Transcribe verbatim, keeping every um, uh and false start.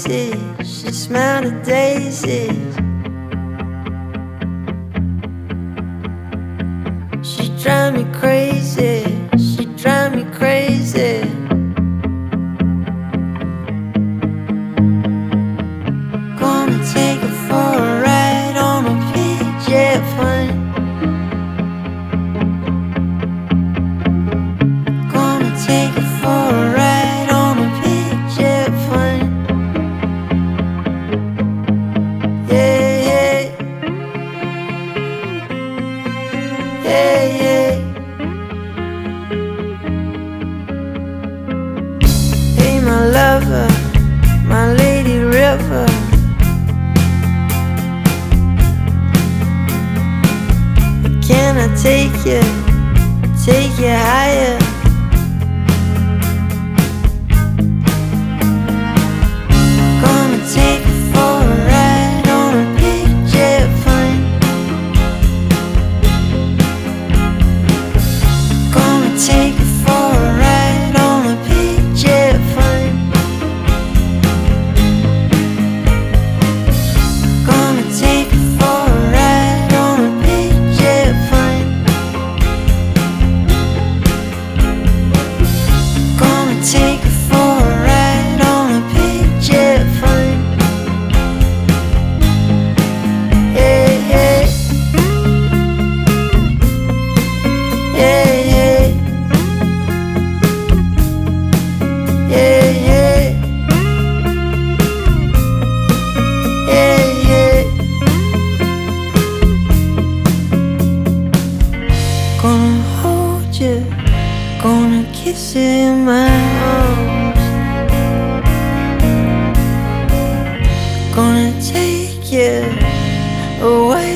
lazy, she smelled the daisies. She drive me crazy, she drive me crazy. Gonna take her for a ride on a P-jet plane. Gonna take her for a ride on a P-jet plane. Yeah, yeah. Yeah, yeah. Hey, my lover, my lady river. Can I take you, take you higher? Gonna take you for a ride on a big jet plane. Gonna take you for a ride on a big jet plane. Gonna take you for a ride on a big jet plane. Gonna take you for a ride on a big jet plane. Yeah, yeah. Yeah, yeah. Yeah, yeah. Yeah, yeah. Gonna hold you, gonna kiss you in my arms. Gonna take you away